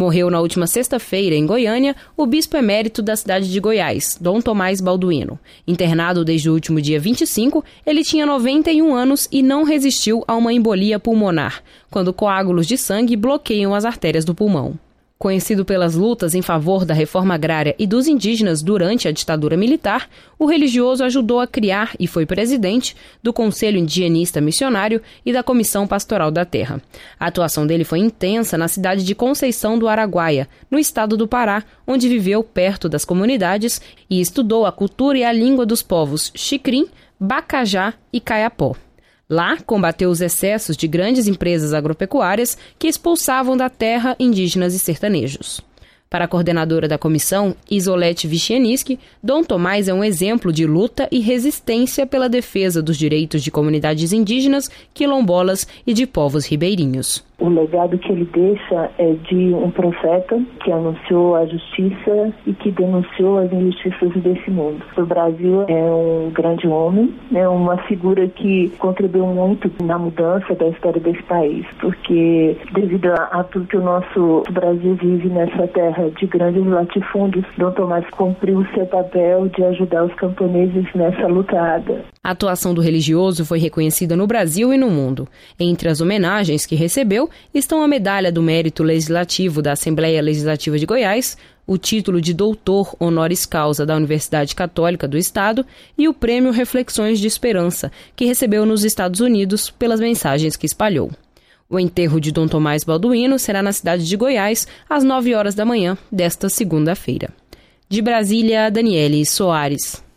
Morreu na última sexta-feira, em Goiânia, o bispo emérito da cidade de Goiás, Dom Tomás Balduino. Internado desde o último dia 25, ele tinha 91 anos e não resistiu a uma embolia pulmonar, quando coágulos de sangue bloqueiam as artérias do pulmão. Conhecido pelas lutas em favor da reforma agrária e dos indígenas durante a ditadura militar, o religioso ajudou a criar e foi presidente do Conselho Indigenista Missionário e da Comissão Pastoral da Terra. A atuação dele foi intensa na cidade de Conceição do Araguaia, no estado do Pará, onde viveu perto das comunidades e estudou a cultura e a língua dos povos Xicrim, Bacajá e Caiapó. Lá, combateu os excessos de grandes empresas agropecuárias que expulsavam da terra indígenas e sertanejos. Para a coordenadora da comissão, Isolete Wischeniski, Dom Tomás é um exemplo de luta e resistência pela defesa dos direitos de comunidades indígenas, quilombolas e de povos ribeirinhos. O legado que ele deixa é de um profeta que anunciou a justiça e que denunciou as injustiças desse mundo. O Brasil é um grande homem, né, uma figura que contribuiu muito na mudança da história desse país, porque devido a tudo que o nosso Brasil vive nessa terra de grandes latifúndios, Dom Tomás cumpriu o seu papel de ajudar os camponeses nessa lutada. A atuação do religioso foi reconhecida no Brasil e no mundo. Entre as homenagens que recebeu estão a Medalha do Mérito Legislativo da Assembleia Legislativa de Goiás, o título de doutor honoris causa da Universidade Católica do Estado e o Prêmio Reflexões de Esperança, que recebeu nos Estados Unidos pelas mensagens que espalhou. O enterro de Dom Tomás Balduino será na cidade de Goiás, às 9 horas da manhã desta segunda-feira. De Brasília, Daniele Soares.